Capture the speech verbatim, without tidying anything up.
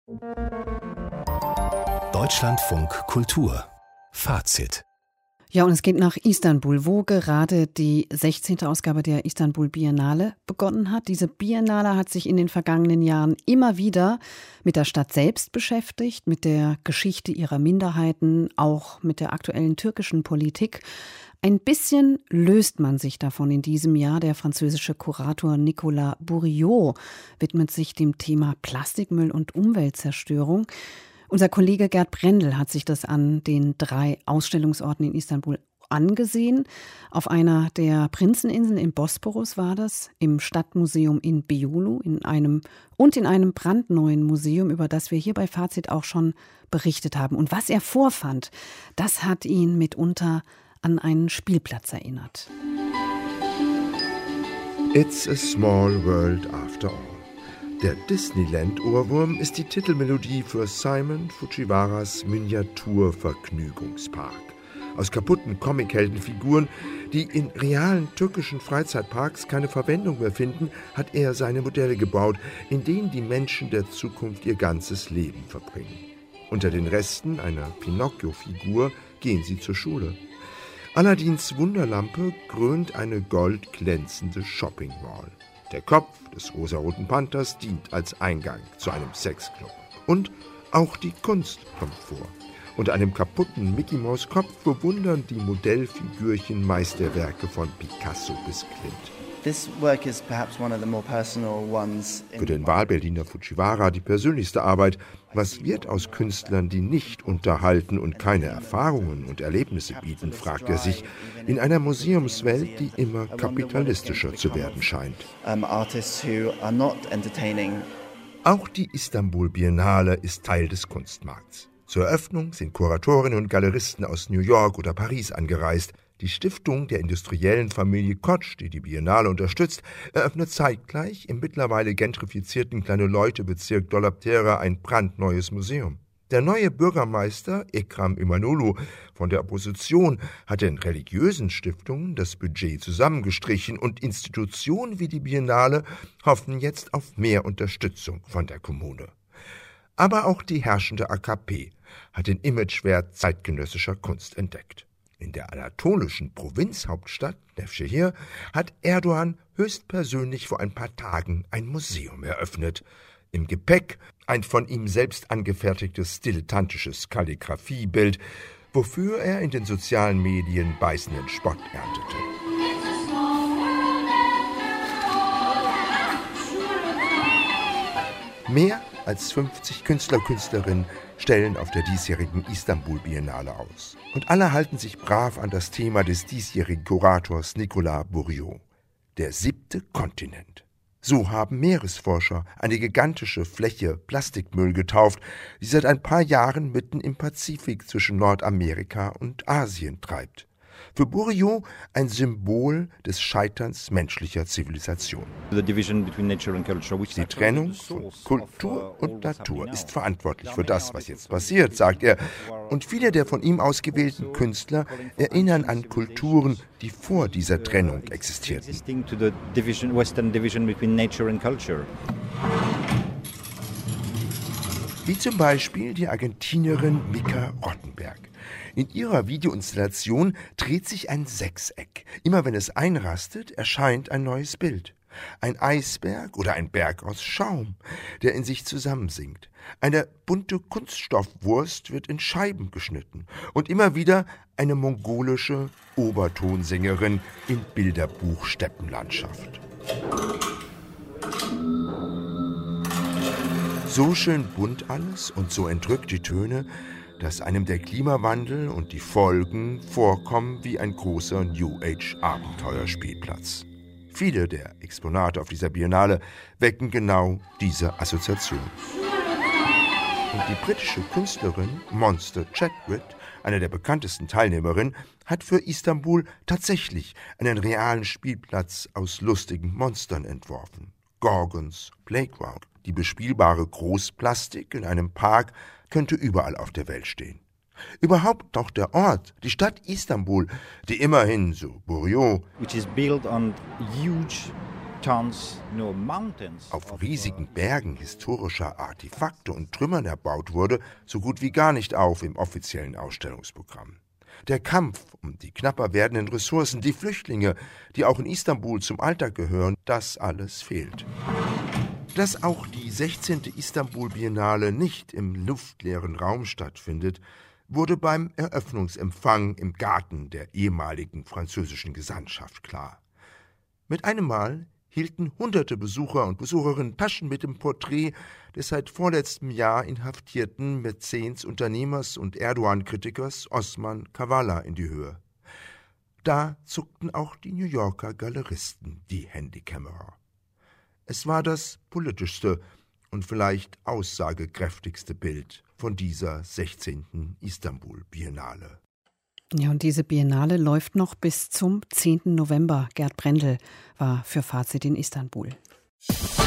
Deutschlandfunk Kultur Fazit. Ja, und es geht nach Istanbul, wo gerade die sechzehnte Ausgabe der Istanbul Biennale begonnen hat. Diese Biennale hat sich in den vergangenen Jahren immer wieder mit der Stadt selbst beschäftigt, mit der Geschichte ihrer Minderheiten, auch mit der aktuellen türkischen Politik. Ein bisschen löst man sich davon in diesem Jahr. Der französische Kurator Nicolas Bourriaud widmet sich dem Thema Plastikmüll und Umweltzerstörung. Unser Kollege Gerd Brendel hat sich das an den drei Ausstellungsorten in Istanbul angesehen. Auf einer der Prinzeninseln im Bosporus war das, im Stadtmuseum in Beyoğlu in einem, und in einem brandneuen Museum, über das wir hier bei Fazit auch schon berichtet haben. Und was er vorfand, das hat ihn mitunter an einen Spielplatz erinnert. It's a small world after all. Der Disneyland-Ohrwurm ist die Titelmelodie für Simon Fujiwaras Miniaturvergnügungspark. Aus kaputten Comicheldenfiguren, die in realen türkischen Freizeitparks keine Verwendung mehr finden, hat er seine Modelle gebaut, in denen die Menschen der Zukunft ihr ganzes Leben verbringen. Unter den Resten einer Pinocchio-Figur gehen sie zur Schule. Aladdins Wunderlampe krönt eine goldglänzende Shopping Mall. Der Kopf des rosaroten Panthers dient als Eingang zu einem Sexclub. Und auch die Kunst kommt vor. Unter einem kaputten Mickey-Maus-Kopf bewundern die Modellfigürchen Meisterwerke von Picasso bis Klimt. Für den Wahlberliner Fujiwara die persönlichste Arbeit. Was wird aus Künstlern, die nicht unterhalten und keine Erfahrungen und Erlebnisse bieten, fragt er sich, in einer Museumswelt, die immer kapitalistischer zu werden scheint. Auch die Istanbul Biennale ist Teil des Kunstmarkts. Zur Eröffnung sind Kuratorinnen und Galeristen aus New York oder Paris angereist. Die Stiftung der industriellen Familie Koç, die die Biennale unterstützt, eröffnet zeitgleich im mittlerweile gentrifizierten Kleine-Leute-Bezirk Dolapdere ein brandneues Museum. Der neue Bürgermeister Ekrem İmamoğlu von der Opposition hat den religiösen Stiftungen das Budget zusammengestrichen und Institutionen wie die Biennale hoffen jetzt auf mehr Unterstützung von der Kommune. Aber auch die herrschende A K P hat den Imagewert zeitgenössischer Kunst entdeckt. In der anatolischen Provinzhauptstadt Nevşehir hat Erdogan höchstpersönlich vor ein paar Tagen ein Museum eröffnet. Im Gepäck ein von ihm selbst angefertigtes dilettantisches Kalligraphiebild, wofür er in den sozialen Medien beißenden Spott erntete. Mehr als fünfzig Künstler, Künstlerinnen stellen auf der diesjährigen Istanbul Biennale aus. Und alle halten sich brav an das Thema des diesjährigen Kurators Nicolas Bourriaud. Der siebte Kontinent. So haben Meeresforscher eine gigantische Fläche Plastikmüll getauft, die seit ein paar Jahren mitten im Pazifik zwischen Nordamerika und Asien treibt. Für Bourriaud ein Symbol des Scheiterns menschlicher Zivilisation. Die Trennung von Kultur und Natur ist verantwortlich für das, was jetzt passiert, sagt er. Und viele der von ihm ausgewählten Künstler erinnern an Kulturen, die vor dieser Trennung existierten. Wie zum Beispiel die Argentinierin Mica Rottenberg. In ihrer Videoinstallation dreht sich ein Sechseck. Immer wenn es einrastet, erscheint ein neues Bild. Ein Eisberg oder ein Berg aus Schaum, der in sich zusammensinkt. Eine bunte Kunststoffwurst wird in Scheiben geschnitten. Und immer wieder eine mongolische Obertonsängerin in Bilderbuch-Steppenlandschaft. So schön bunt alles und so entrückt die Töne, dass einem der Klimawandel und die Folgen vorkommen wie ein großer New-Age-Abenteuerspielplatz. Viele der Exponate auf dieser Biennale wecken genau diese Assoziation. Und die britische Künstlerin Monster Chatwit, eine der bekanntesten Teilnehmerinnen, hat für Istanbul tatsächlich einen realen Spielplatz aus lustigen Monstern entworfen. Gorgons Playground. Die bespielbare Großplastik in einem Park könnte überall auf der Welt stehen. Überhaupt auch der Ort, die Stadt Istanbul, die immerhin, so Bourriaud, which is built on huge auf riesigen Bergen historischer Artefakte und Trümmern erbaut wurde, so gut wie gar nicht auf im offiziellen Ausstellungsprogramm. Der Kampf um die knapper werdenden Ressourcen, die Flüchtlinge, die auch in Istanbul zum Alltag gehören, das alles fehlt. Dass auch die sechzehnte Istanbul-Biennale nicht im luftleeren Raum stattfindet, wurde beim Eröffnungsempfang im Garten der ehemaligen französischen Gesandtschaft klar. Mit einem Mal hielten hunderte Besucher und Besucherinnen Taschen mit dem Porträt des seit vorletztem Jahr inhaftierten Mäzensunternehmers und Erdogan-Kritikers Osman Kavala in die Höhe. Da zuckten auch die New Yorker Galeristen die Handykamera. Es war das politischste und vielleicht aussagekräftigste Bild von dieser sechzehnten Istanbul-Biennale. Ja, und diese Biennale läuft noch bis zum zehnten November. Gerd Brendel war für Fazit in Istanbul.